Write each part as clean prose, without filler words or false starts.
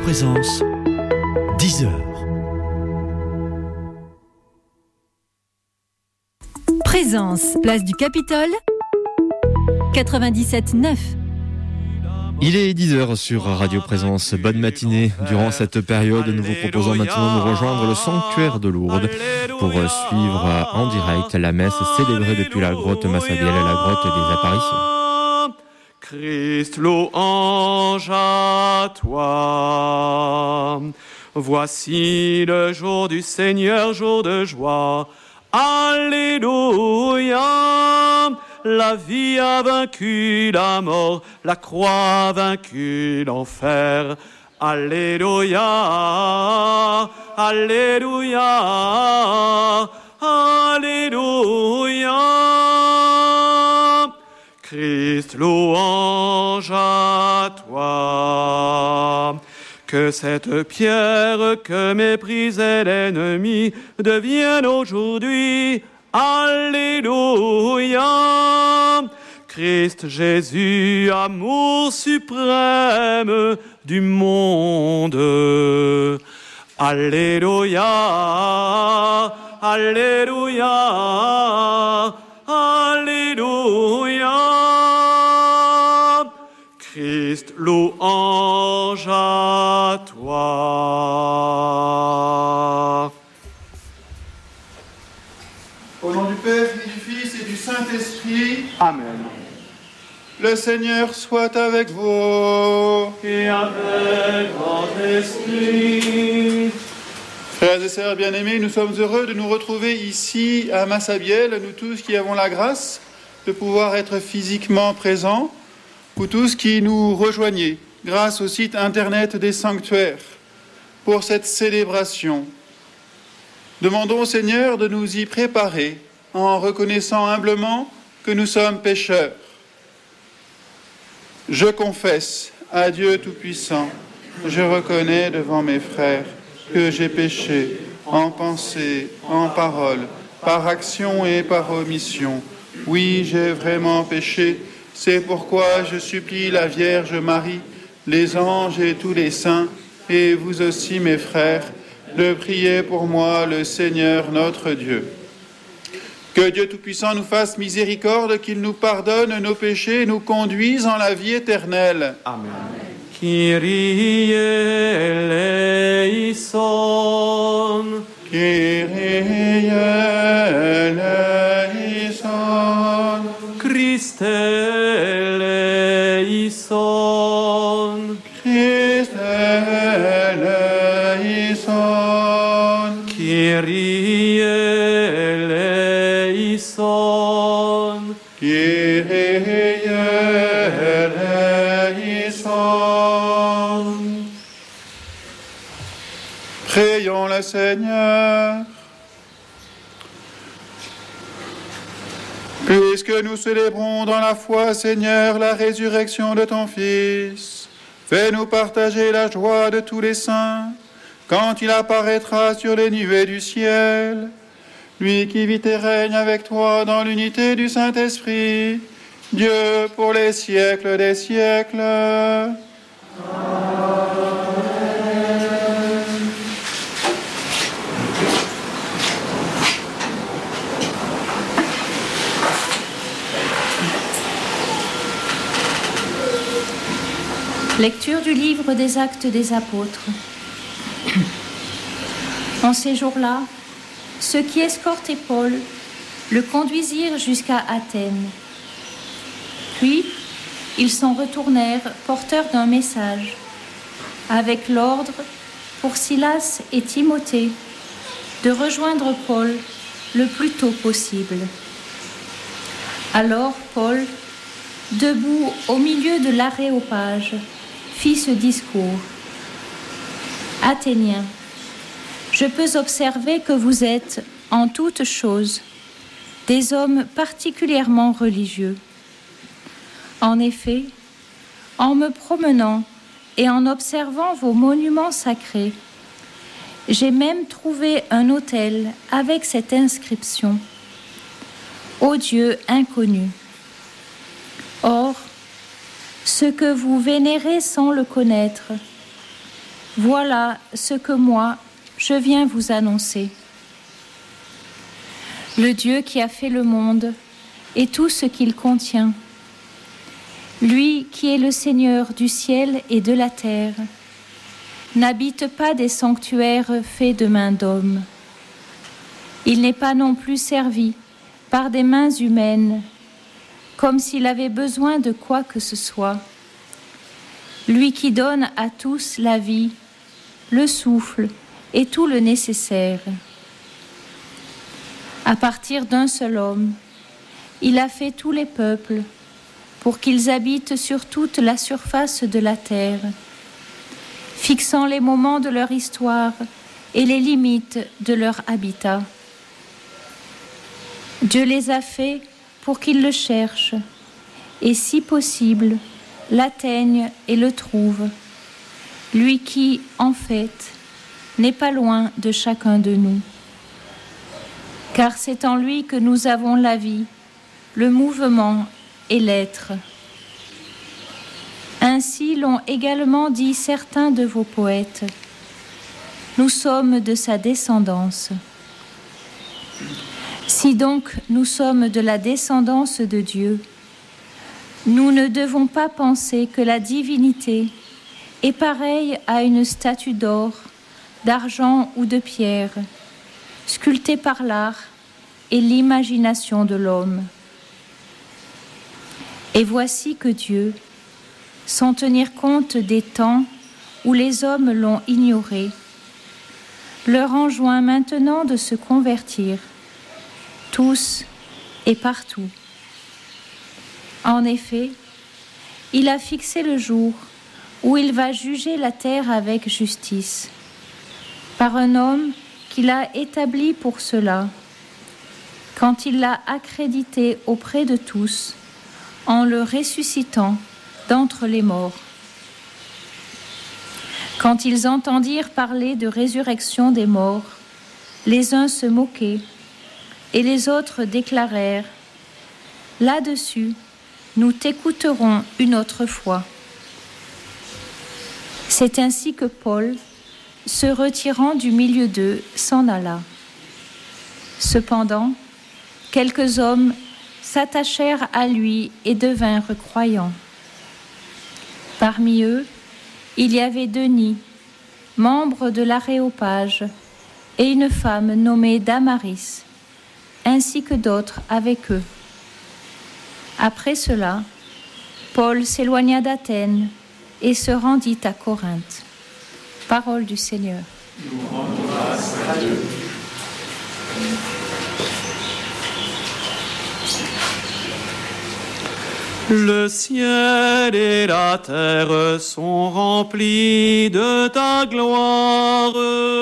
Présence, 10h. Présence, place du Capitole, 97.9. Il est 10h sur Radio Présence. Bonne matinée. Durant cette période, nous vous proposons maintenant de nous rejoindre le sanctuaire de Lourdes pour suivre en direct la messe célébrée depuis la grotte Massabielle, la grotte des apparitions. Christ, louange à toi. Voici le jour du Seigneur, jour de joie. Alléluia. La vie a vaincu la mort, la croix a vaincu l'enfer. Alléluia, Alléluia, Alléluia. Christ, louange à toi. Que cette pierre que méprisait l'ennemi devienne aujourd'hui Alléluia. Christ Jésus, amour suprême du monde. Alléluia, Alléluia, Alléluia. Christ, louange à toi. Au nom du Père, et du Fils et du Saint-Esprit. Amen. Le Seigneur soit avec vous. Et avec votre esprit. Frères et sœurs bien-aimés, nous sommes heureux de nous retrouver ici à Massabielle, nous tous qui avons la grâce de pouvoir être physiquement présents, vous tous qui nous rejoignez grâce au site internet des sanctuaires pour cette célébration. Demandons au Seigneur de nous y préparer en reconnaissant humblement que nous sommes pécheurs. Je confesse à Dieu Tout-Puissant, je reconnais devant mes frères que j'ai péché en pensée, en parole, par action et par omission. Oui, j'ai vraiment péché. C'est pourquoi je supplie la Vierge Marie, les anges et tous les saints, et vous aussi mes frères, de prier pour moi le Seigneur notre Dieu. Que Dieu Tout-Puissant nous fasse miséricorde, qu'il nous pardonne nos péchés et nous conduise en la vie éternelle. Amen. Kyrie eleison. Kyrie eleison. Christe eleison. Christe eleison. Kyrie eleison. Kyrie eleison. Prions le Seigneur. Puisque nous célébrons dans la foi, Seigneur, la résurrection de ton Fils, fais-nous partager la joie de tous les saints, quand il apparaîtra sur les nuées du ciel, lui qui vit et règne avec toi dans l'unité du Saint-Esprit, Dieu pour les siècles des siècles. Amen. Lecture du livre des Actes des Apôtres. En ces jours-là, ceux qui escortaient Paul le conduisirent jusqu'à Athènes. Puis, ils s'en retournèrent porteurs d'un message, avec l'ordre pour Silas et Timothée de rejoindre Paul le plus tôt possible. Alors Paul, debout au milieu de l'aréopage, fit ce discours. Athéniens, je peux observer que vous êtes, en toutes choses, des hommes particulièrement religieux. En effet, en me promenant et en observant vos monuments sacrés, j'ai même trouvé un autel avec cette inscription « Ô Dieu inconnu ». Or, ce que vous vénérez sans le connaître, Voilà ce que moi, je viens vous annoncer. Le Dieu qui a fait le monde et tout ce qu'il contient, lui qui est le Seigneur du ciel et de la terre, n'habite pas des sanctuaires faits de mains d'hommes. Il n'est pas non plus servi par des mains humaines, comme s'il avait besoin de quoi que ce soit. Lui qui donne à tous la vie, le souffle et tout le nécessaire. À partir d'un seul homme, il a fait tous les peuples pour qu'ils habitent sur toute la surface de la terre, fixant les moments de leur histoire et les limites de leur habitat. Dieu les a faits pour qu'ils le cherchent et, si possible, l'atteignent et le trouvent, lui qui, en fait, n'est pas loin de chacun de nous. Car c'est en lui que nous avons la vie, le mouvement et l'être. Ainsi l'ont également dit certains de vos poètes. Nous sommes de sa descendance. Si donc nous sommes de la descendance de Dieu, nous ne devons pas penser que la divinité est pareille à une statue d'or, d'argent ou de pierre, sculptée par l'art et l'imagination de l'homme. Et voici que Dieu, sans tenir compte des temps où les hommes l'ont ignoré, leur enjoint maintenant de se convertir, tous et partout. En effet, il a fixé le jour où il va juger la terre avec justice, par un homme qu'il a établi pour cela, quand il l'a accrédité auprès de tous, en le ressuscitant d'entre les morts. Quand ils entendirent parler de résurrection des morts, les uns se moquaient et les autres déclarèrent « Là-dessus, nous t'écouterons une autre fois. » C'est ainsi que Paul, se retirant du milieu d'eux, s'en alla. Cependant, quelques hommes s'attachèrent à lui et devinrent croyants. Parmi eux, il y avait Denis, membre de l'Aréopage, et une femme nommée Damaris, ainsi que d'autres avec eux. Après cela, Paul s'éloigna d'Athènes et se rendit à Corinthe. Parole du Seigneur. Nous rendons grâce à Dieu. Le ciel et la terre sont remplis de ta gloire.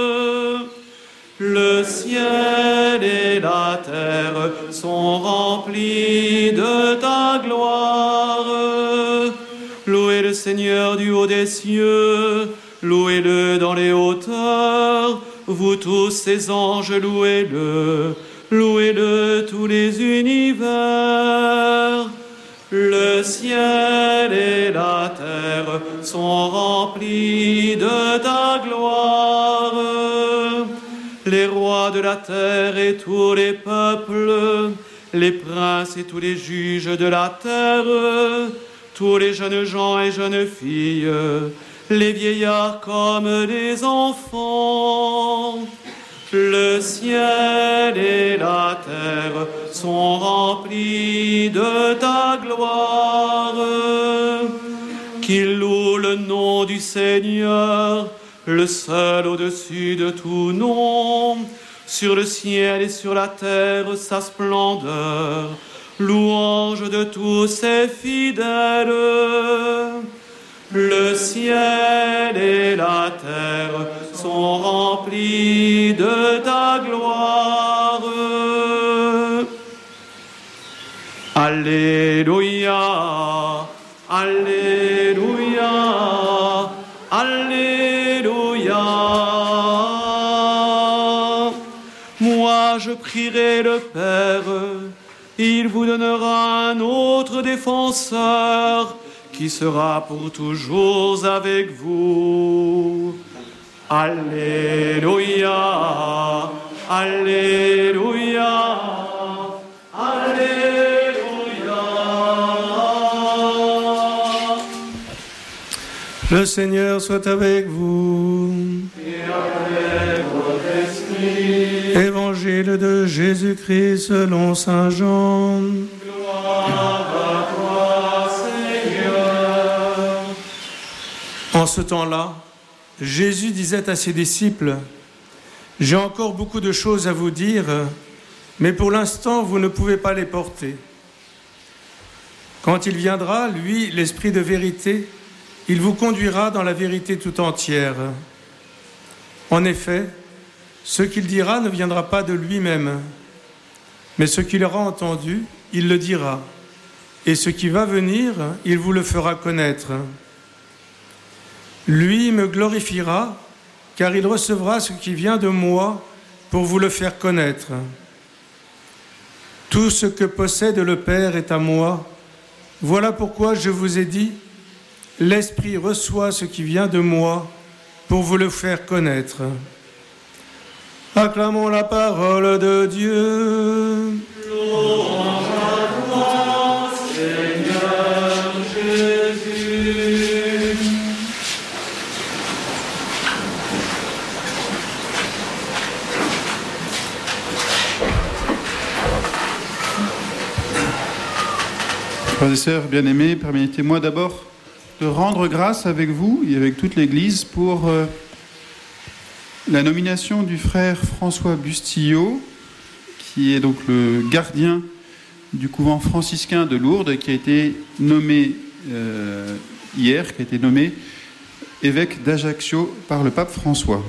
Le ciel et la terre sont remplis de ta gloire. Louez le Seigneur du haut des cieux, louez-le dans les hauteurs. Vous tous ses anges, louez-le, louez-le tous les univers. Le ciel et la terre sont remplis de ta gloire. Les rois de la terre et tous les peuples, les princes et tous les juges de la terre, tous les jeunes gens et jeunes filles, les vieillards comme les enfants. Le ciel et la terre sont remplis de ta gloire. Qu'ils louent le nom du Seigneur, le seul au-dessus de tout nom. Sur le ciel et sur la terre, sa splendeur, louange de tous ses fidèles. Le ciel et la terre sont remplis de ta gloire. Alléluia, Alléluia, Alléluia. Moi je prierai le Père, il vous donnera un autre défenseur qui sera pour toujours avec vous. Alléluia, Alléluia, Alléluia. Le Seigneur soit avec vous. Et avec votre esprit. Évangile de Jésus-Christ selon saint Jean. Gloire à toi, Seigneur. En ce temps-là, Jésus disait à ses disciples : « J'ai encore beaucoup de choses à vous dire, mais pour l'instant, vous ne pouvez pas les porter. Quand il viendra, lui, l'Esprit de vérité, il vous conduira dans la vérité tout entière. En effet, ce qu'il dira ne viendra pas de lui-même, mais ce qu'il aura entendu, il le dira, et ce qui va venir, il vous le fera connaître. Lui me glorifiera, car il recevra ce qui vient de moi pour vous le faire connaître. Tout ce que possède le Père est à moi. Voilà pourquoi je vous ai dit, l'Esprit reçoit ce qui vient de moi pour vous le faire connaître. » Acclamons la parole de Dieu. Louange à toi, Seigneur Jésus. Frères et sœurs bien-aimés, permettez-moi d'abord de rendre grâce avec vous et avec toute l'Église pour la nomination du frère François Bustillo, qui est donc le gardien du couvent franciscain de Lourdes, qui a été nommé hier, qui a été nommé évêque d'Ajaccio par le pape François.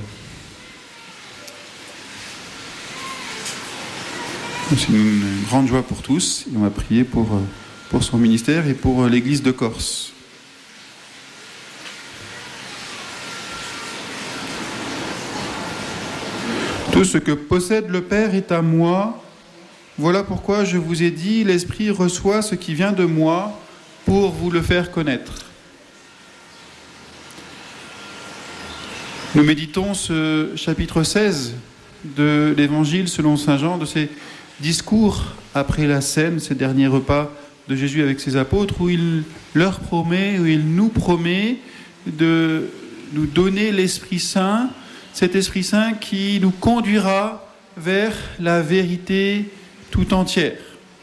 C'est une grande joie pour tous, et on va prier pour son ministère et pour l'Église de Corse. Tout ce que possède le Père est à moi. Voilà pourquoi je vous ai dit, l'Esprit reçoit ce qui vient de moi pour vous le faire connaître. Nous méditons ce chapitre 16 de l'Évangile selon saint Jean, de ces discours après la scène, ces derniers repas de Jésus avec ses apôtres, où il leur promet, où il nous promet de nous donner l'Esprit Saint, cet Esprit Saint qui nous conduira vers la vérité tout entière.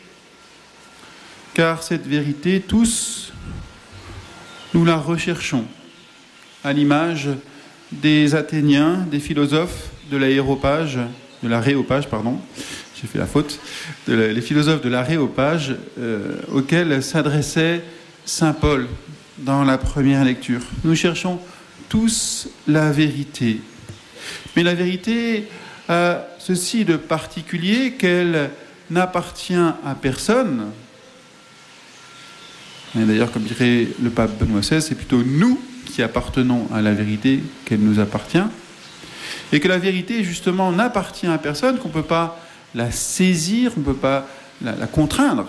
Car cette vérité, tous, nous la recherchons, à l'image des Athéniens, des philosophes de l'Aréopage, j'ai fait la faute, les philosophes de l'Aréopage auxquels s'adressait saint Paul dans la première lecture. Nous cherchons tous la vérité. Mais la vérité a ceci de particulier qu'elle n'appartient à personne. Et d'ailleurs, comme dirait le pape Benoît XVI, c'est plutôt nous qui appartenons à la vérité qu'elle nous appartient. Et que la vérité, justement, n'appartient à personne, qu'on ne peut pas la saisir, on ne peut pas la contraindre.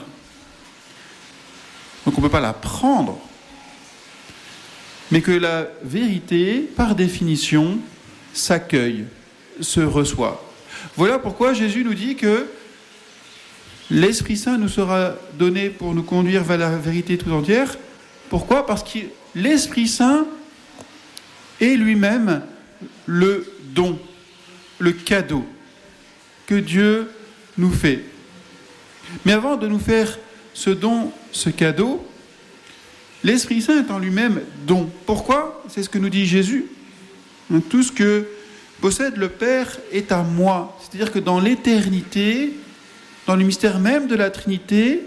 Donc on ne peut pas la prendre. Mais que la vérité, par définition, s'accueille, se reçoit. Voilà pourquoi Jésus nous dit que l'Esprit Saint nous sera donné pour nous conduire vers la vérité tout entière. Pourquoi ? Parce que l'Esprit Saint est lui-même le don, le cadeau que Dieu nous fait. Mais avant de nous faire ce don, ce cadeau, l'Esprit Saint est en lui-même don. Pourquoi ? C'est ce que nous dit Jésus. Tout ce que possède le Père est à moi. C'est-à-dire que dans l'éternité, dans le mystère même de la Trinité,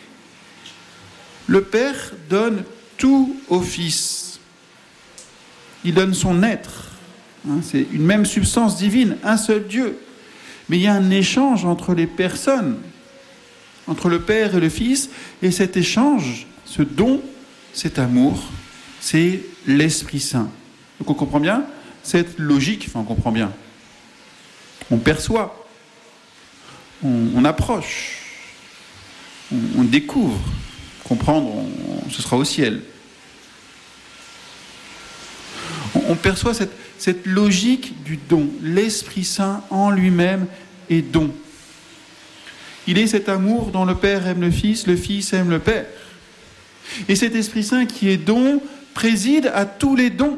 le Père donne tout au Fils. Il donne son être. C'est une même substance divine, un seul Dieu. Mais il y a un échange entre les personnes, entre le Père et le Fils, et cet échange, ce don, cet amour, c'est l'Esprit Saint. Donc on comprend bien cette logique, enfin on comprend bien. On perçoit, on approche, on découvre. Comprendre, ce sera au ciel. on perçoit cette logique du don. L'Esprit Saint en lui-même est don. Il est cet amour dont le Père aime le Fils aime le Père. Et cet Esprit Saint qui est don préside à tous les dons,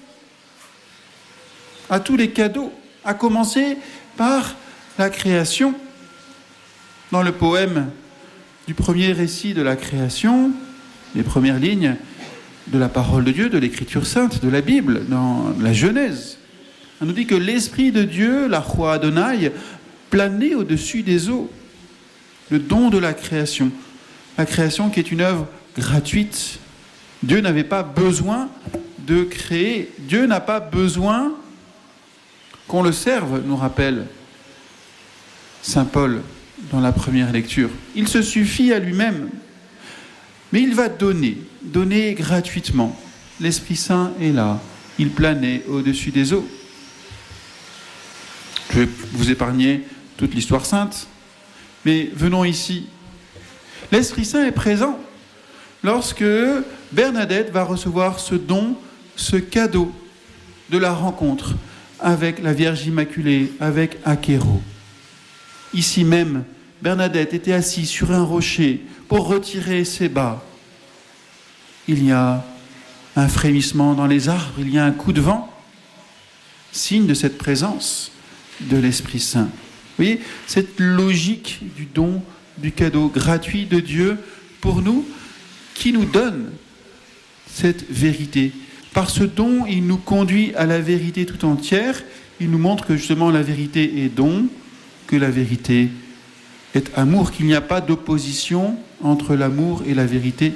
à tous les cadeaux, à commencer par la création. Dans le poème du premier récit de la création, les premières lignes de la parole de Dieu, de l'Écriture sainte, de la Bible, dans la Genèse, on nous dit que l'Esprit de Dieu, la Roi Adonai, planait au-dessus des eaux. Le don de la création qui est une œuvre gratuite. Dieu n'avait pas besoin de créer. Dieu n'a pas besoin qu'on le serve, nous rappelle saint Paul dans la première lecture. Il se suffit à lui-même. Mais il va donner gratuitement. L'Esprit Saint est là. Il planait au-dessus des eaux. Je vais vous épargner toute l'histoire sainte. Mais venons ici. L'Esprit Saint est présent lorsque Bernadette va recevoir ce don, ce cadeau de la rencontre avec la Vierge Immaculée, avec Achéro. Ici même, Bernadette était assise sur un rocher pour retirer ses bas. Il y a un frémissement dans les arbres, il y a un coup de vent, signe de cette présence de l'Esprit Saint. Vous voyez, cette logique du don, du cadeau gratuit de Dieu pour nous, qui nous donne cette vérité. Par ce don, il nous conduit à la vérité tout entière. Il nous montre que justement la vérité est don, que la vérité est amour, qu'il n'y a pas d'opposition entre l'amour et la vérité.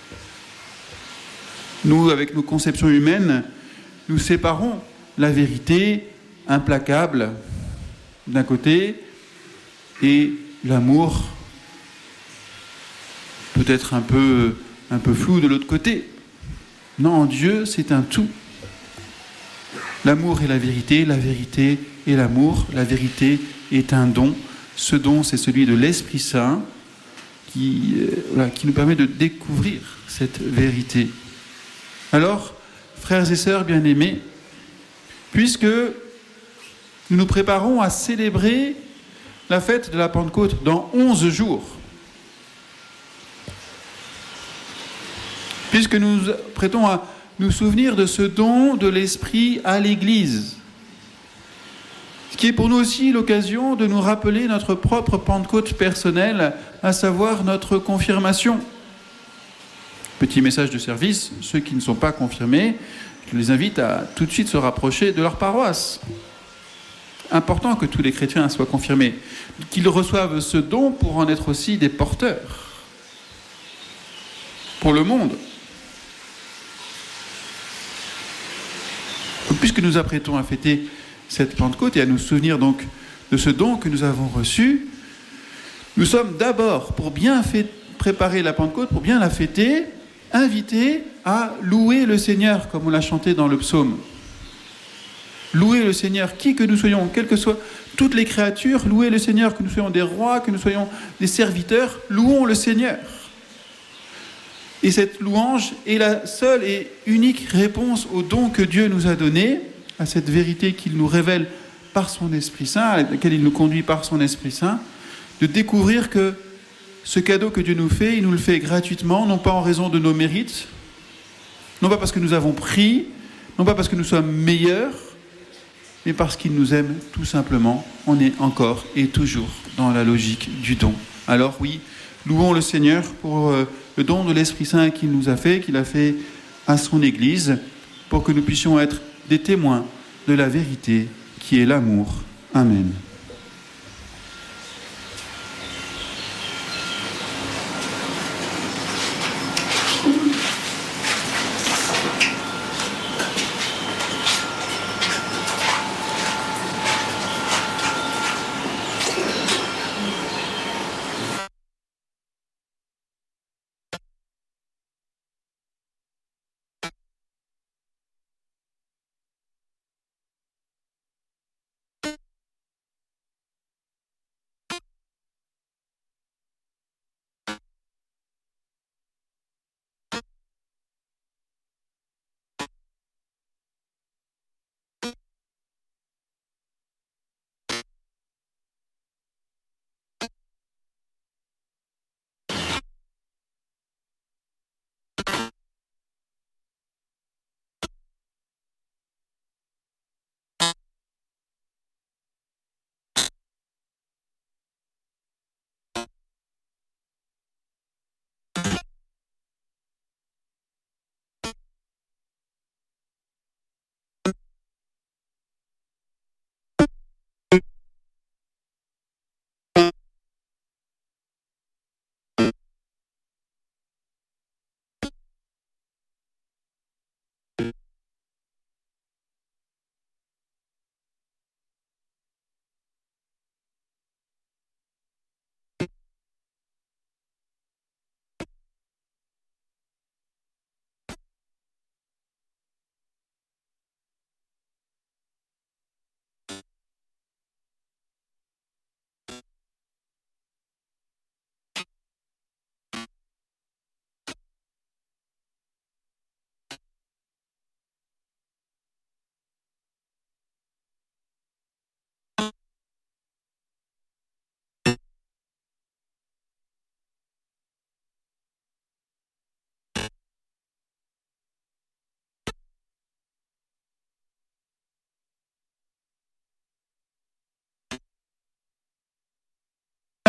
Nous, avec nos conceptions humaines, nous séparons la vérité implacable d'un côté et l'amour peut-être un peu flou de l'autre côté. Non, en Dieu, c'est un tout. L'amour est la vérité est l'amour, la vérité est un don. Ce don, c'est celui de l'Esprit Saint qui nous permet de découvrir cette vérité. Alors, frères et sœurs bien-aimés, puisque nous nous préparons à célébrer la fête de la Pentecôte dans 11 jours, puisque nous prêtons à nous souvenir de ce don de l'Esprit à l'Église, ce qui est pour nous aussi l'occasion de nous rappeler notre propre Pentecôte personnelle, à savoir notre confirmation. Petit message de service, ceux qui ne sont pas confirmés, je les invite à tout de suite se rapprocher de leur paroisse. Important que tous les chrétiens soient confirmés, qu'ils reçoivent ce don pour en être aussi des porteurs pour le monde. Puisque nous apprêtons à fêter cette Pentecôte et à nous souvenir donc de ce don que nous avons reçu, nous sommes d'abord, pour bien préparer la Pentecôte, pour bien la fêter, invités à louer le Seigneur, comme on l'a chanté dans le psaume. Louer le Seigneur, qui que nous soyons, quelles que soient toutes les créatures, louer le Seigneur, que nous soyons des rois, que nous soyons des serviteurs, louons le Seigneur. Et cette louange est la seule et unique réponse au don que Dieu nous a donné, à cette vérité qu'il nous révèle par son Esprit Saint, à laquelle il nous conduit par son Esprit Saint, de découvrir que ce cadeau que Dieu nous fait, il nous le fait gratuitement, non pas en raison de nos mérites, non pas parce que nous avons pris, non pas parce que nous sommes meilleurs, mais parce qu'il nous aime tout simplement. On est encore et toujours dans la logique du don. Alors oui, louons le Seigneur pour le don de l'Esprit Saint qu'il nous a fait, qu'il a fait à son Église, pour que nous puissions être des témoins de la vérité qui est l'amour. Amen.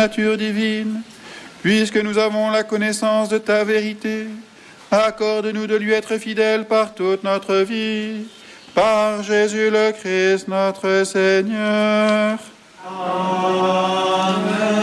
nature divine, puisque nous avons la connaissance de ta vérité, accorde-nous de lui être fidèles par toute notre vie. Par Jésus le Christ, notre Seigneur. Amen.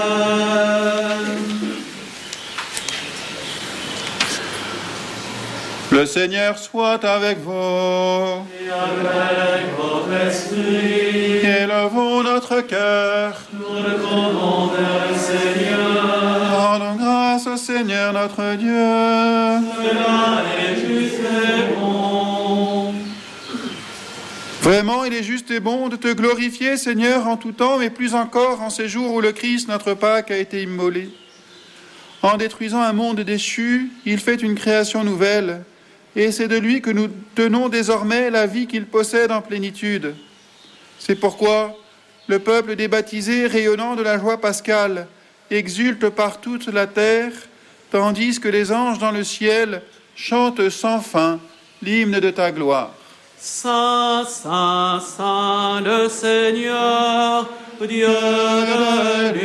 Le Seigneur soit avec vous. Et avec votre esprit. Élevons notre cœur. Nous le tournons vers le Seigneur. Rendons grâce au Seigneur notre Dieu. Cela est juste et bon. Vraiment, il est juste et bon de te glorifier, Seigneur, en tout temps, mais plus encore en ces jours où le Christ, notre Pâque, a été immolé. En détruisant un monde déchu, il fait une création nouvelle, et c'est de lui que nous tenons désormais la vie qu'il possède en plénitude. C'est pourquoi le peuple des baptisés, rayonnant de la joie pascale, exulte par toute la terre, tandis que les anges dans le ciel chantent sans fin l'hymne de ta gloire. Saint, Saint, Saint, le Seigneur, Dieu de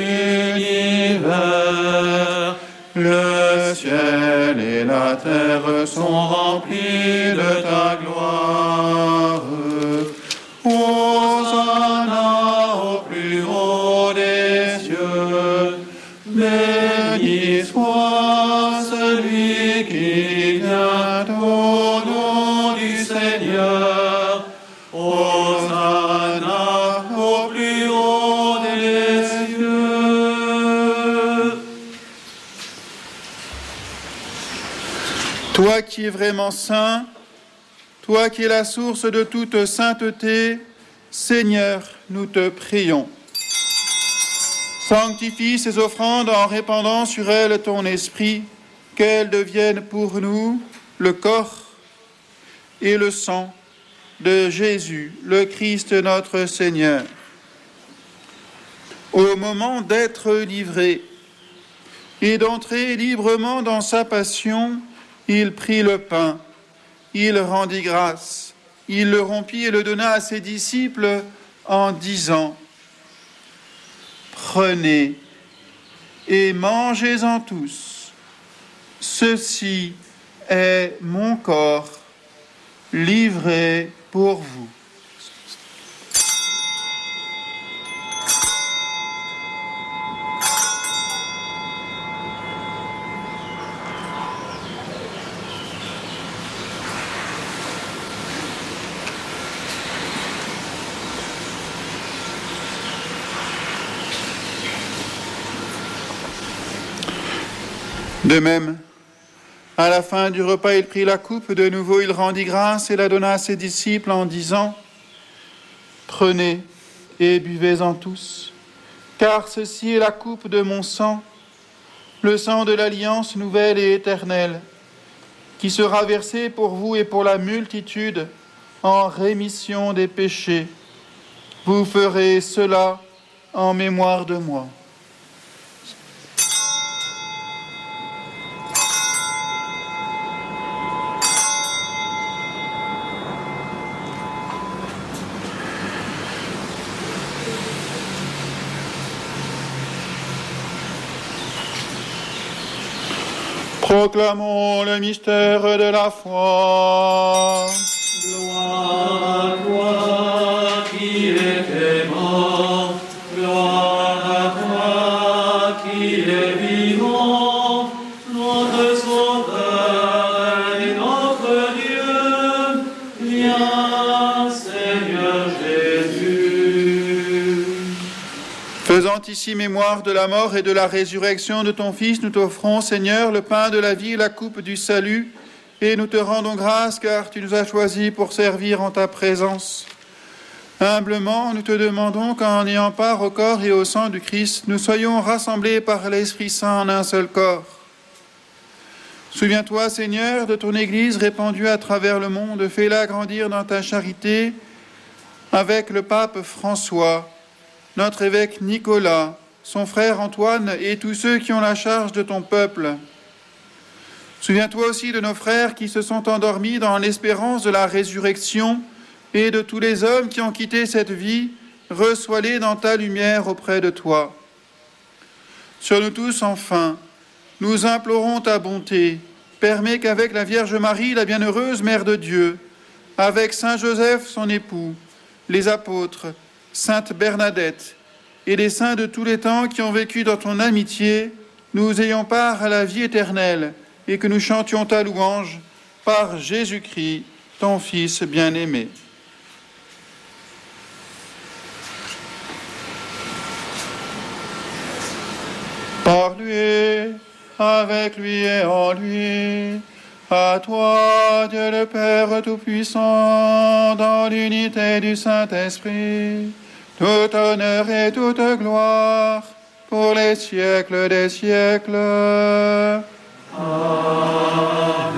l'univers. Le ciel et la terre sont remplis de ta gloire. Hosanna au plus haut des cieux. Béni soit celui qui vient au nom du Seigneur. Hosanna au plus haut des cieux. Toi qui es vraiment saint, toi qui es la source de toute sainteté, Seigneur, nous te prions. Sanctifie ces offrandes en répandant sur elles ton esprit, qu'elles deviennent pour nous le corps et le sang de Jésus, le Christ notre Seigneur. Au moment d'être livré et d'entrer librement dans sa passion, il prit le pain, il rendit grâce, il le rompit et le donna à ses disciples en disant : Prenez et mangez-en tous. Ceci est mon corps livré pour vous. De même, à la fin du repas, il prit la coupe, de nouveau il rendit grâce et la donna à ses disciples en disant : Prenez et buvez-en tous, car ceci est la coupe de mon sang, le sang de l'alliance nouvelle et éternelle, qui sera versé pour vous et pour la multitude en rémission des péchés. Vous ferez cela en mémoire de moi. Proclamons le mystère de la foi. Gloire à toi qui étais mort, gloire à toi qui es vivant, notre Sauveur et notre Dieu. Viens, Seigneur Jésus. Faisant ici mémoire de la mort et de la résurrection de ton Fils, nous t'offrons, Seigneur, le pain de la vie et la coupe du salut, et nous te rendons grâce car tu nous as choisis pour servir en ta présence. Humblement, nous te demandons qu'en ayant part au corps et au sang du Christ, nous soyons rassemblés par l'Esprit Saint en un seul corps. Souviens-toi, Seigneur, de ton Église répandue à travers le monde, fais-la grandir dans ta charité avec le pape François, notre évêque Nicolas, son frère Antoine et tous ceux qui ont la charge de ton peuple. Souviens-toi aussi de nos frères qui se sont endormis dans l'espérance de la résurrection et de tous les hommes qui ont quitté cette vie, reçois-les dans ta lumière auprès de toi. Sur nous tous, enfin, nous implorons ta bonté. Permets qu'avec la Vierge Marie, la bienheureuse Mère de Dieu, avec Saint Joseph, son époux, les apôtres, Sainte Bernadette et les saints de tous les temps qui ont vécu dans ton amitié, nous ayons part à la vie éternelle et que nous chantions ta louange par Jésus-Christ, ton Fils bien-aimé. Par lui, avec lui et en lui, à toi, Dieu le Père Tout-Puissant, dans l'unité du Saint-Esprit, tout honneur et toute gloire, pour les siècles des siècles. Amen.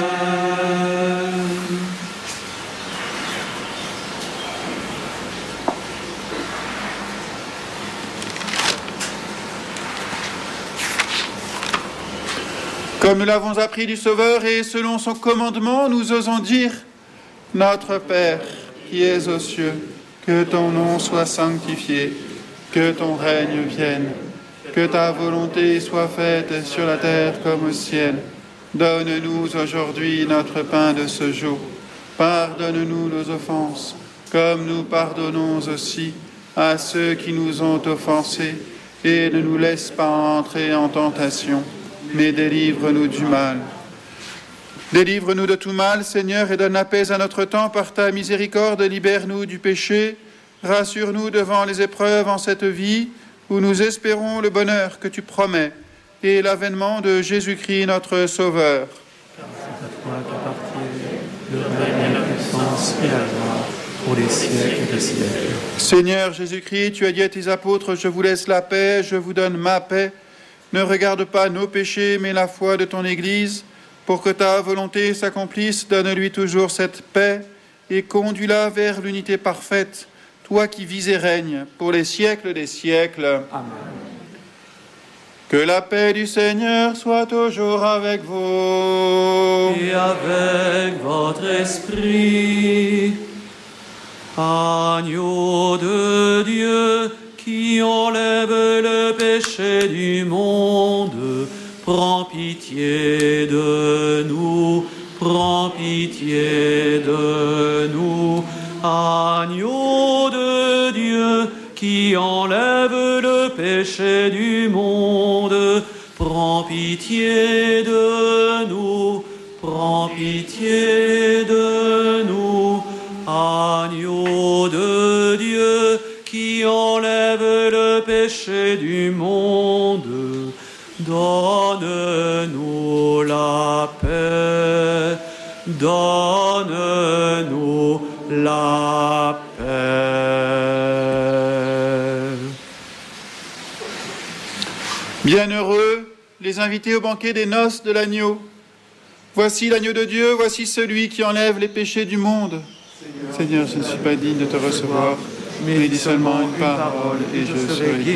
Comme nous l'avons appris du Sauveur et selon son commandement, nous osons dire « Notre Père qui es aux cieux, que ton nom soit sanctifié, que ton règne vienne, que ta volonté soit faite sur la terre comme au ciel. Donne-nous aujourd'hui notre pain de ce jour. Pardonne-nous nos offenses, comme nous pardonnons aussi à ceux qui nous ont offensés, et ne nous laisse pas entrer en tentation, mais délivre-nous du mal. Délivre-nous de tout mal, Seigneur, et donne la paix à notre temps par ta miséricorde. Libère-nous du péché, rassure-nous devant les épreuves en cette vie, où nous espérons le bonheur que tu promets, et l'avènement de Jésus-Christ, notre Sauveur. Car c'est à toi qu'appartiennent le règne, la puissance et la gloire, pour les siècles des siècles. Seigneur Jésus-Christ, tu as dit à tes apôtres, je vous laisse la paix, je vous donne ma paix. Ne regarde pas nos péchés, mais la foi de ton Église. Pour que ta volonté s'accomplisse, donne-lui toujours cette paix et conduis-la vers l'unité parfaite, toi qui vis et règnes pour les siècles des siècles. Amen. Que la paix du Seigneur soit toujours avec vous. Et avec votre esprit. Agneau de Dieu, qui enlève le péché du monde, prends pitié de nous, prends pitié de nous. Agneau de Dieu, qui enlève le péché du monde, prends pitié de nous, prends pitié de nous. Agneau de Dieu, qui enlève le péché du monde, donne-nous la paix, donne-nous la paix. Bienheureux les invités au banquet des noces de l'agneau. Voici l'agneau de Dieu, voici celui qui enlève les péchés du monde. Seigneur, je ne suis pas digne de te recevoir, mais dis seulement une parole et je serai guéri.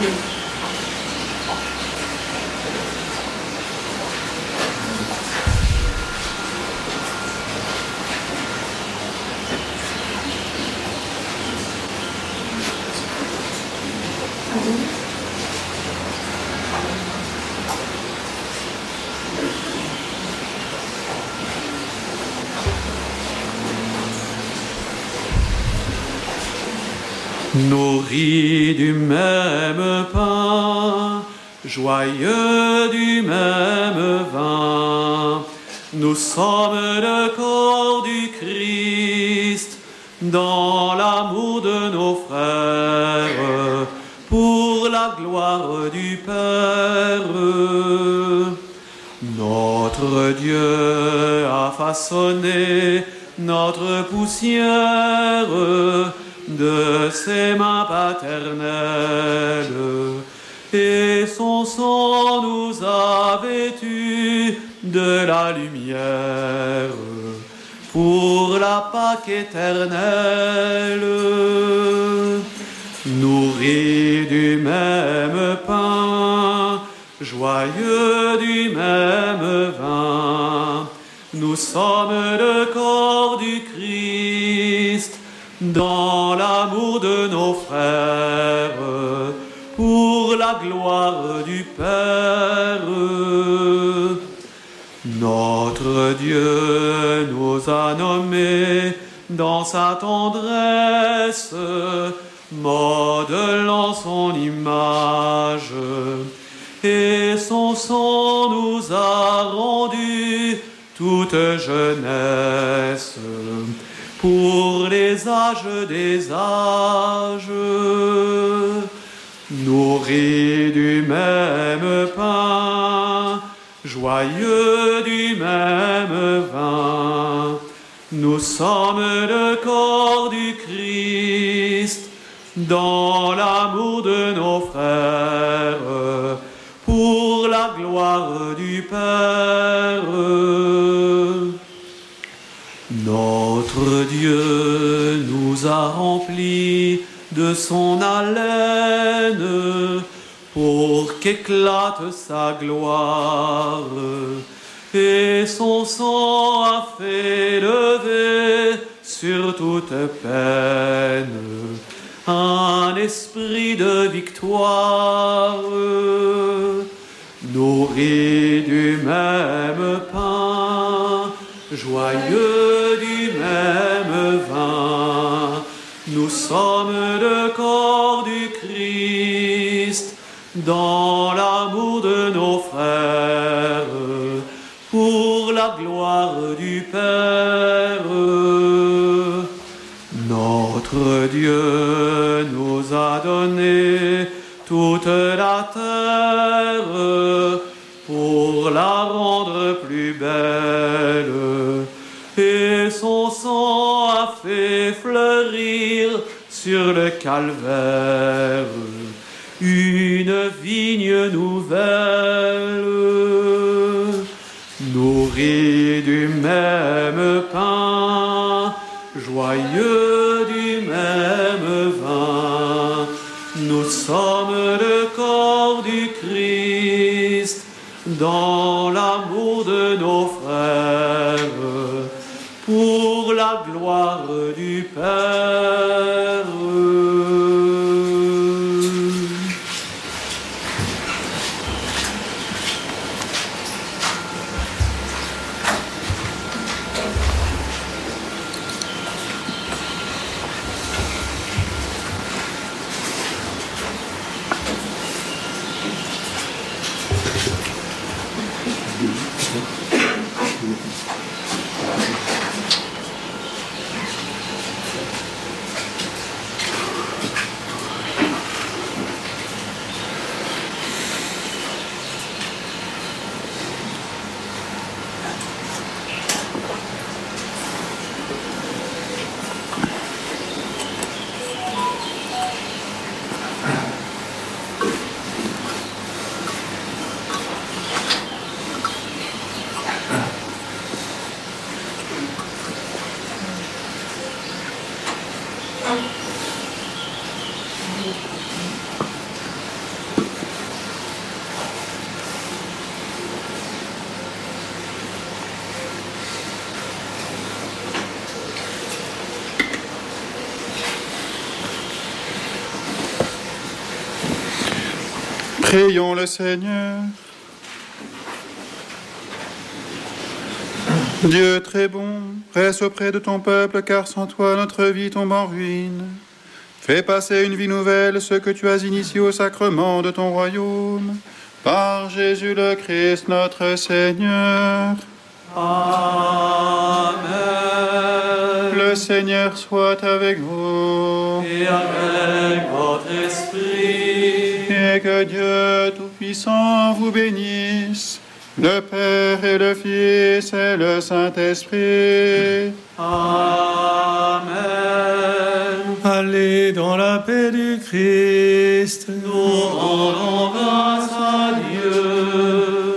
Nourris du même pain, joyeux du même vin, nous sommes le corps du Christ, dans l'amour de nos frères, pour la gloire du Père. Notre Dieu a façonné notre poussière de ses mains paternelles, et son sang nous a vêtus de la lumière pour la Pâque éternelle. Nourris du même pain, joyeux du même vin, nous sommes le corps du Christ, dans l'amour de nos frères, pour la gloire du Père. Notre Dieu nous a nommés dans sa tendresse, modelant son image, et son sang nous a rendu toute jeunesse, pour les âges des âges. Nourris du même pain, joyeux du même vin, nous sommes le corps du Christ, dans l'amour de nos frères, pour la gloire du Père. Notre Dieu nous a remplis de son haleine pour qu'éclate sa gloire, et son sang a fait lever sur toute peine un esprit de victoire. Nourris du même pain, joyeux du même vin, nous sommes le corps du Christ, dans l'amour de nos frères, pour la gloire du Père. Notre Dieu nous a donné toute la terre pour la rendre plus belle, et son sang a fait fleurir sur le calvaire une vigne nouvelle. Nourris du même pain, joyeux du même vin, nous sommes le corps du Christ, dans l'amour de nos frères, pour la gloire du Père. Prions le Seigneur. Dieu très bon, reste auprès de ton peuple, car sans toi notre vie tombe en ruine. Fais passer une vie nouvelle, ce que tu as initié au sacrement de ton royaume. Par Jésus le Christ notre Seigneur. Amen. Le Seigneur soit avec vous. Et avec votre esprit. Et que Dieu Tout-Puissant vous bénisse, le Père et le Fils et le Saint-Esprit. Amen. Allez dans la paix du Christ. Nous rendons grâce à Dieu.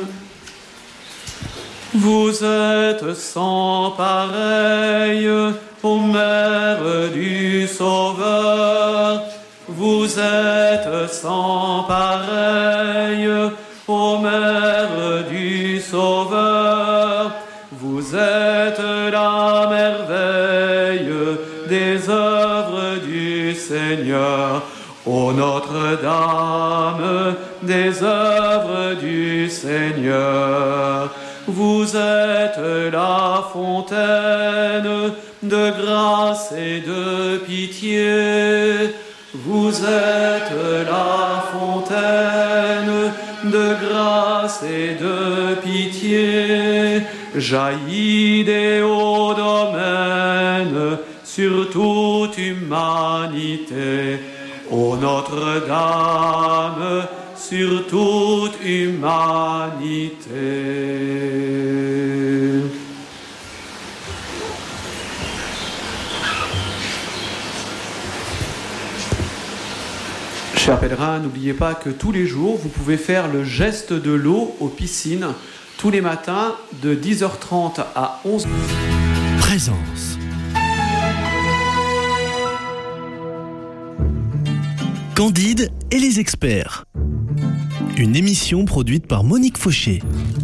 Vous êtes sans pareil, ô Mère du Sauveur. Vous êtes sans pareil, ô Mère du Sauveur. Vous êtes la merveille des œuvres du Seigneur. Ô Notre-Dame des œuvres du Seigneur. Vous êtes la fontaine de grâce et de pitié. Vous êtes la fontaine de grâce et de pitié. Jaillit des hauts domaines sur toute humanité. Ô Notre-Dame, sur toute humanité. Chers pèlerins, n'oubliez pas que tous les jours, vous pouvez faire le geste de l'eau aux piscines, tous les matins, de 10h30 à 11h. Présence. Candide et les experts. Une émission produite par Monique Fauché.